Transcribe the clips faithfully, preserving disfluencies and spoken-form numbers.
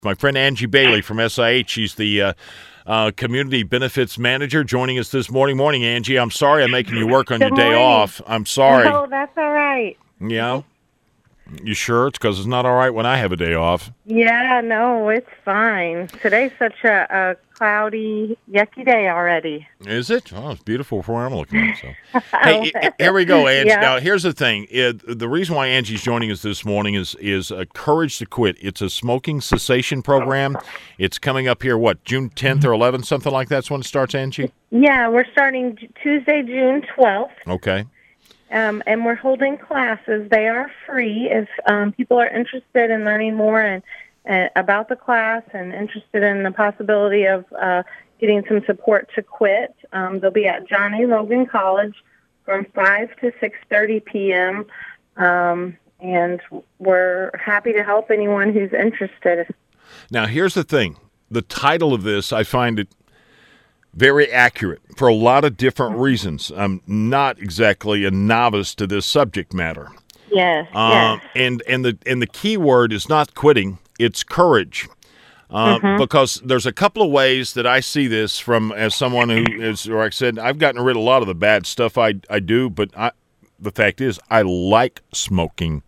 My friend Angie Bailey from S I H, she's the uh, uh, Community Benefits Manager, joining us this morning. Morning, Angie. I'm sorry I'm making you work on Good your day morning. off. I'm sorry. No, that's all right. Yeah? You sure? It's because it's not all right when I have a day off. Yeah, no, it's fine. Today's such a, a cloudy, yucky day already. Is it? Oh, it's beautiful from where I'm looking at. So, hey, i- here we go, Angie. Yeah. Now, here's the thing. It, the reason why Angie's joining us this morning is is uh, Courage to Quit. It's a smoking cessation program. It's coming up here, what, June tenth or eleventh, something like that's when it starts, Angie? Yeah, we're starting J- Tuesday, June twelfth, Okay. um, and we're holding classes. They are free if um, people are interested in learning more and uh, about the class and interested in the possibility of uh, getting some support to quit. Um, they'll be at John A. Logan College from five to six thirty p.m., um, and we're happy to help anyone who's interested. Now, here's the thing. The title of this, I find it very accurate for a lot of different reasons. I'm not exactly a novice to this subject matter. Yes, Um, yes. and, and, the, and the key word is not quitting, it's courage. Uh, Because there's a couple of ways that I see this from as someone who is, or like I said, I've gotten rid of a lot of the bad stuff I, I do, but I, the fact is I like smoking.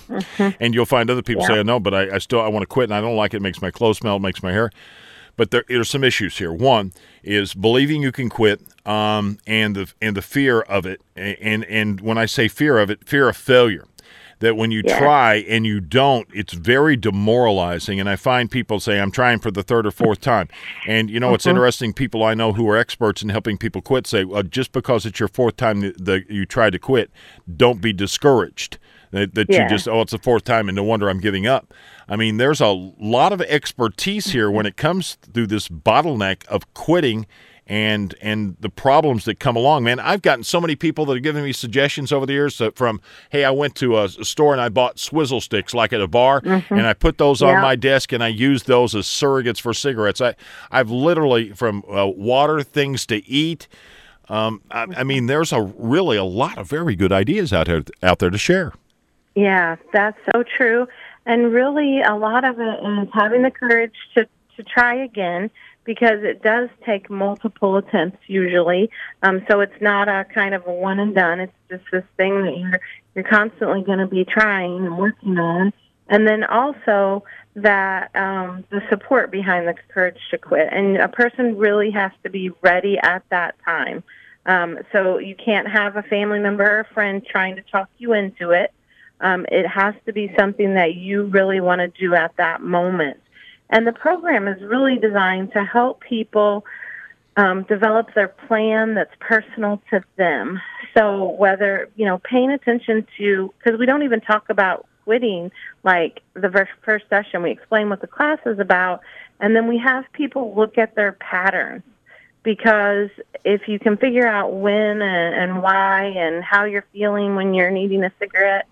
And you'll find other people Yeah. say, no, but I, I still I want to quit, and I don't like it. It makes my clothes smell. It makes my hair. But there, there's some issues here. One is believing you can quit, um, and the and the fear of it. And and when I say fear of it, fear of failure. That when you Yeah. try and you don't, it's very demoralizing. And I find people say, I'm trying for the third or fourth time. And, you know, it's interesting. People I know who are experts in helping people quit say, well, just because it's your fourth time that the, you tried to quit, don't be discouraged. That, that Yeah. you just, oh, it's the fourth time and no wonder I'm giving up. I mean, there's a lot of expertise here when it comes through this bottleneck of quitting and and the problems that come along. Man, I've gotten so many people that have given me suggestions over the years that from, hey, I went to a, a store and I bought swizzle sticks like at a bar, and I put those on Yeah. my desk and I used those as surrogates for cigarettes. I, I've literally, from uh, water, things to eat, um, I, I mean, there's a really a lot of very good ideas out there, out there to share. Yeah, that's so true. And really, a lot of it is having the courage to, to try again, because it does take multiple attempts usually. Um, so it's not a kind of a one and done. It's just this thing that you're you're constantly going to be trying and working on. And then also that um, the support behind the courage to quit. And a person really has to be ready at that time. Um, so you can't have a family member or a friend trying to talk you into it. Um, it has to be something that you really want to do at that moment. And the program is really designed to help people um, develop their plan that's personal to them. So whether, you know, paying attention to, because we don't even talk about quitting, like the ver- first session, we explain what the class is about, and then we have people look at their patterns. Because if you can figure out when and, and why and how you're feeling when you're needing a cigarette,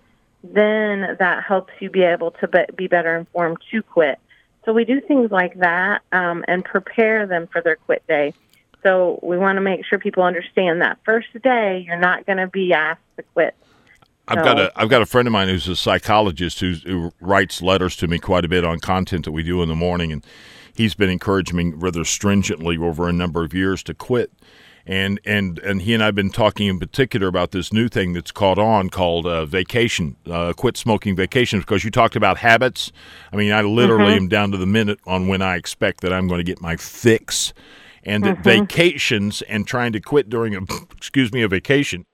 then that helps you be able to be, be better informed to quit. So we do things like that um, and prepare them for their quit day. So we want to make sure people understand that first day you're not going to be asked to quit. I've So- got a I've got a friend of mine who's a psychologist who's, who writes letters to me quite a bit on content that we do in the morning, and he's been encouraging me rather stringently over a number of years to quit. And and and he and I have been talking in particular about this new thing that's caught on called uh, vacation, uh, quit smoking vacations, because you talked about habits. I mean, I literally am down to the minute on when I expect that I'm going to get my fix, and that vacations and trying to quit during a excuse me a vacation.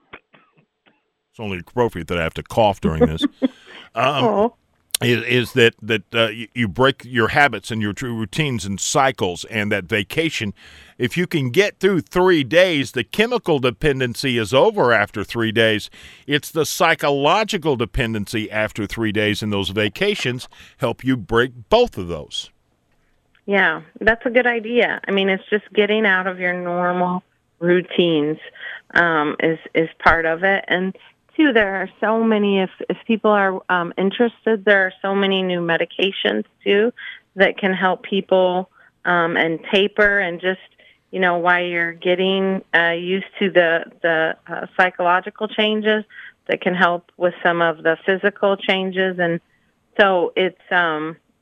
It's only appropriate that I have to cough during this. Um, Oh. is, is that that uh, you, you break your habits and your true routines and cycles, and that vacation, if you can get through three days, the chemical dependency is over after three days. It's the psychological dependency after three days, and those vacations help you break both of those. Yeah, that's a good idea. I mean, it's just getting out of your normal routines um, is is part of it. And two, there are so many. If if people are um, interested, there are so many new medications too that can help people um, and taper and just you know while you're getting uh, used to the the uh, psychological changes that can help with some of the physical changes. And so it's um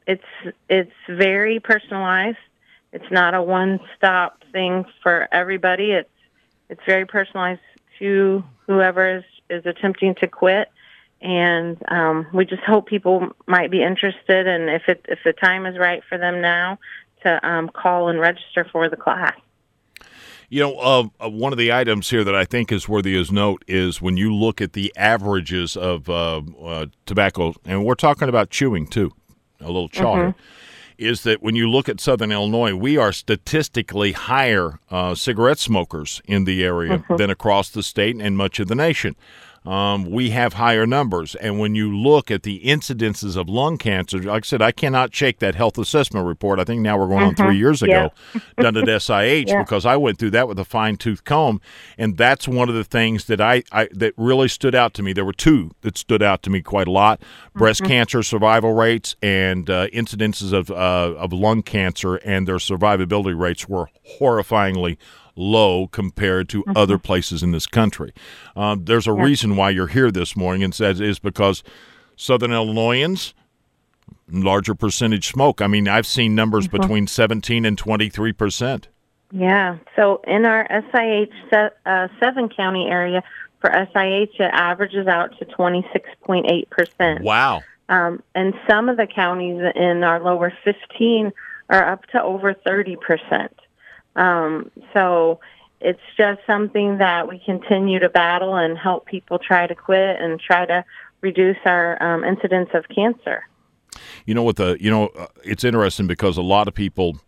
it's it's very personalized. It's not a one-stop thing for everybody. It's it's very personalized to whoever is, is attempting to quit, and um, we just hope people might be interested. And if it if the time is right for them now, to um, call and register for the class. You know, uh, one of the items here that I think is worthy of note is when you look at the averages of uh, uh, tobacco, and we're talking about chewing too, a little chaw here, Mm-hmm. is that when you look at Southern Illinois, we are statistically higher uh, cigarette smokers in the area Mm-hmm. than across the state and much of the nation. Um, we have higher numbers. And when you look at the incidences of lung cancer, like I said, I cannot shake that health assessment report. I think now we're going on Mm-hmm. three years ago, Yeah. done at S I H, Yeah. because I went through that with a fine-tooth comb. And that's one of the things that I, I that really stood out to me. There were two that stood out to me quite a lot: breast Mm-hmm. cancer survival rates and uh, incidences of, uh, of lung cancer, and their survivability rates were horrifyingly low compared to Mm-hmm. other places in this country. Um, there's a Yeah. reason why you're here this morning, and that is because Southern Illinoisans, larger percentage smoke. I mean, I've seen numbers Mm-hmm. between seventeen and twenty-three percent. Yeah. So in our S I H se- uh, seven county area, for S I H, it averages out to twenty-six point eight percent. Wow. Um, and some of the counties in our lower fifteen are up to over thirty percent. Um, so it's just something that we continue to battle and help people try to quit and try to reduce our um, incidence of cancer. You know what the you know uh, it's interesting because a lot of people.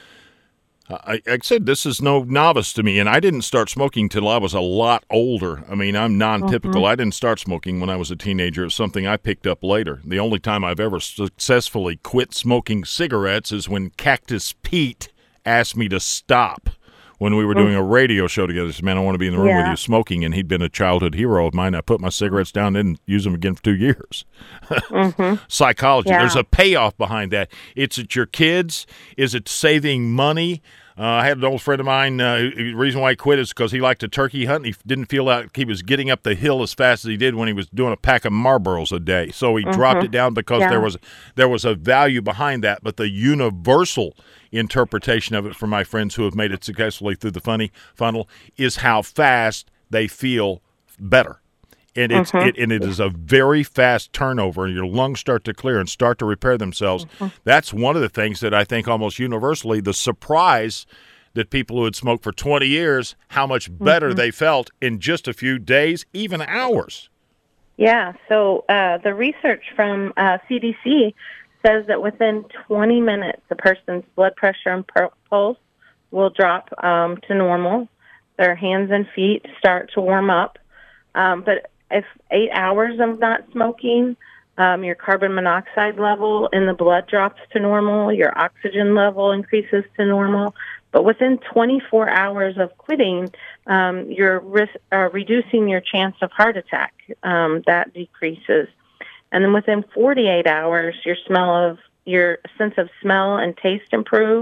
I, I said this is no novice to me, and I didn't start smoking till I was a lot older. I mean, I'm non-typical. Mm-hmm. I didn't start smoking when I was a teenager. It's something I picked up later. The only time I've ever successfully quit smoking cigarettes is when Cactus Pete asked me to stop when we were doing a radio show together. He said, "Man, I want to be in the room with Yeah. you smoking," and he'd been a childhood hero of mine. I put my cigarettes down, didn't use them again for two years. Mm-hmm. Psychology. Yeah. There's a payoff behind that. It's at your kids. Is it saving money? Uh, I had an old friend of mine, uh, who- the reason why he quit is because he liked to turkey hunt. And he didn't feel like he was getting up the hill as fast as he did when he was doing a pack of Marlboros a day. So he dropped it down because Yeah. there was there was a value behind that. But the universal interpretation of it from my friends who have made it successfully through the funny funnel is how fast they feel better. And it's Mhm. it, and it is a very fast turnover, and your lungs start to clear and start to repair themselves. That's one of the things that I think almost universally, the surprise that people who had smoked for twenty years, how much better they felt in just a few days, even hours. Yeah, so uh, the research from uh, C D C says that within twenty minutes, a person's blood pressure and pul- pulse will drop um, to normal. Their hands and feet start to warm up. Um, but if eight hours of not smoking, um, your carbon monoxide level in the blood drops to normal, your oxygen level increases to normal. But within twenty-four hours of quitting, um, you're risk, uh, reducing your chance of heart attack. Um, that decreases. And then within forty-eight hours, your smell of your sense of smell and taste improve.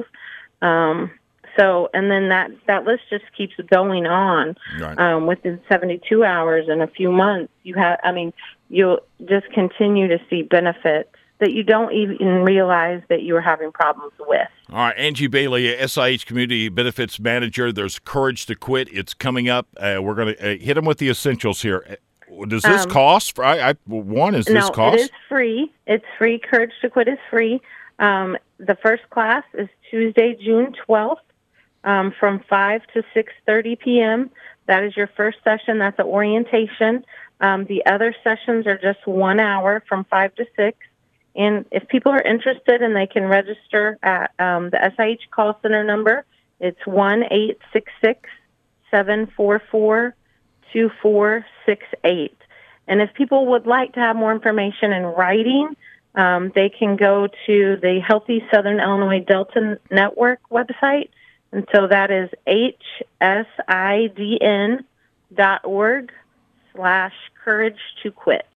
Um, so, and then that, that list just keeps going on. Right. Um, within seventy-two hours and a few months, you have, I mean, you'll just continue to see benefits that you don't even realize that you were having problems with. All right, Angie Bailey, S I H Community Benefits Manager. There's Courage to Quit. It's coming up. Uh, we're going to uh, hit them with the essentials here. Uh, Does this Um, cost? For, I, I, one, is this no, cost? it is free. It's free. Courage to Quit is free. Um, the first class is Tuesday, June twelfth, um, from five to six thirty p.m. That is your first session. That's an orientation. Um, the other sessions are just one hour from five to six. And if people are interested and they can register at um, the S I H call center number, it's one eight six six, seven four four, two four six eight. And if people would like to have more information in writing, um, they can go to the Healthy Southern Illinois Delta Network website. And so that is H S I D N dot org slash courage to quit.